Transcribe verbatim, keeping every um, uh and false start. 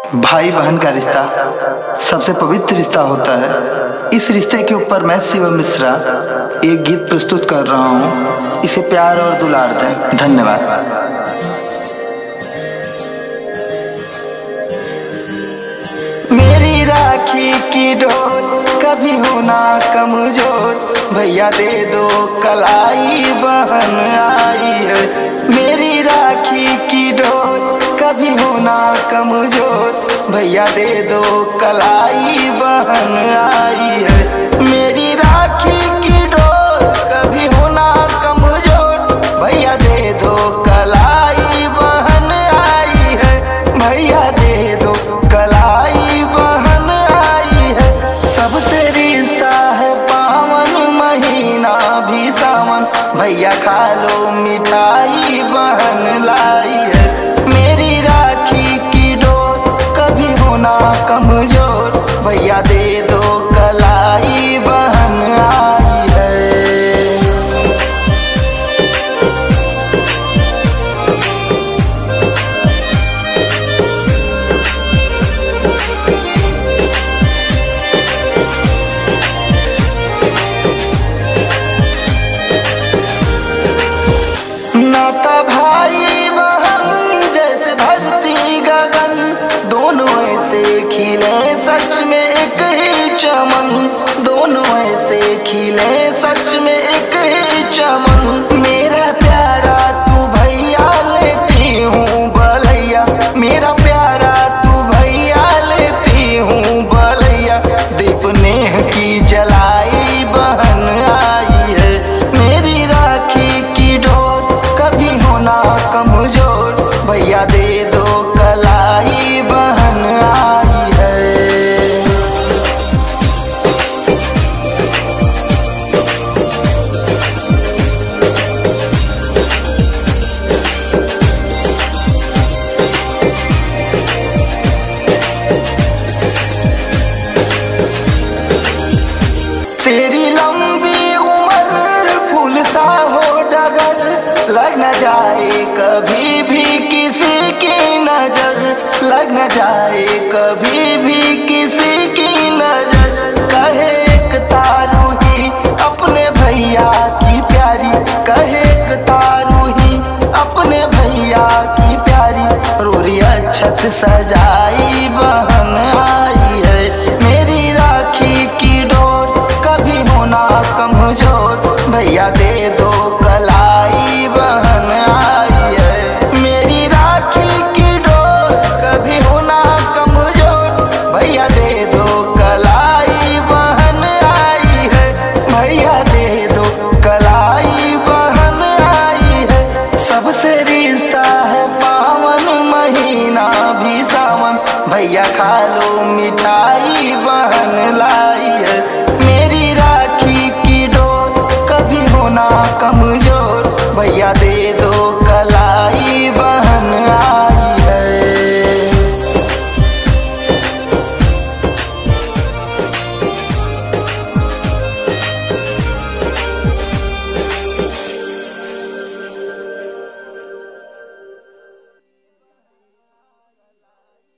भाई बहन का रिश्ता सबसे पवित्र रिश्ता होता है। इस रिश्ते के ऊपर मैं शिवम मिश्रा एक गीत प्रस्तुत कर रहा हूँ। इसे प्यार और दुलार दें। धन्यवाद। मेरी राखी की डोर कभी होना कमजोर, भैया दे दो कलाई बहन आई है। मेरी राखी की डोर कभी होना कमजोर, भैया दे दो कलाई बहन आई है। मेरी राखी की डोर कभी होना कमजोर, भैया दे दो कलाई बहन आई है। भैया दे दो कलाई बहन आई है। सबसे रिश्ता है पावन, महीना भी सावन, भैया खा लो मिठाई बहन लाई है। मेरी राखी की डोर कभी होना कमजोर, भैया दे दो कलाई बहन आई है। नाता भाई बहन जैसे धरती गगन, दोनों ऐसे खिले सच में एक ही चमन, दोनों ऐसे खिले सच में एक ही चमन। मेरा प्यारा तू भैया लेती हूँ बलैया, मेरा प्यारा तू भैया लेती हूँ बलैया। दीप नेह की जलाई बहन आई है। मेरी राखी की डोर कभी होना कमजोर, भैया दे दो कलाई बहन आई है। तेरी लंबी उम्र फूल सा हो डगर, लग न जाए कभी भी किसी की नजर, लग न जाए कभी भी किसी की नजर। कहे एक तारू ही अपने भैया की प्यारी, कहे एक तारू ही अपने भैया की प्यारी। रोरी अच्छत सजाई बहन